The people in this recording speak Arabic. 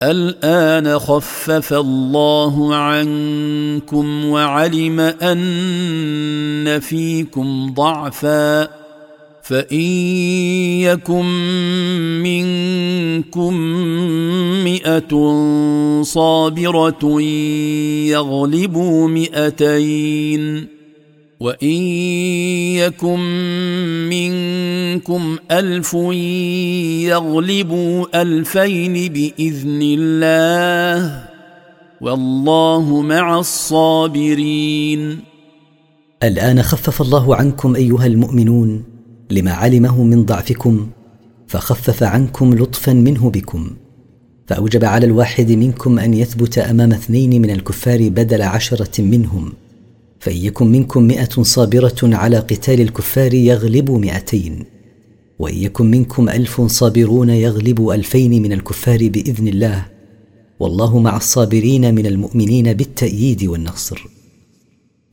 الآن خفف الله عنكم وعلم أن فيكم ضعفا فإن يكن منكم 100 صابرة يغلبوا 200 وإن يكن منكم 1000 يغلبوا 2000 بإذن الله والله مع الصابرين. الآن خفف الله عنكم أيها المؤمنون لما علمه من ضعفكم، فخفف عنكم لطفا منه بكم، فأوجب على الواحد منكم أن يثبت أمام 2 من الكفار بدل 10 منهم، فإن يكن منكم 100 صابرة على قتال الكفار يغلبوا 200، وإن يكن منكم 1000 صابرون يغلبوا 2000 من الكفار بإذن الله والله مع الصابرين من المؤمنين بالتأييد والنصر.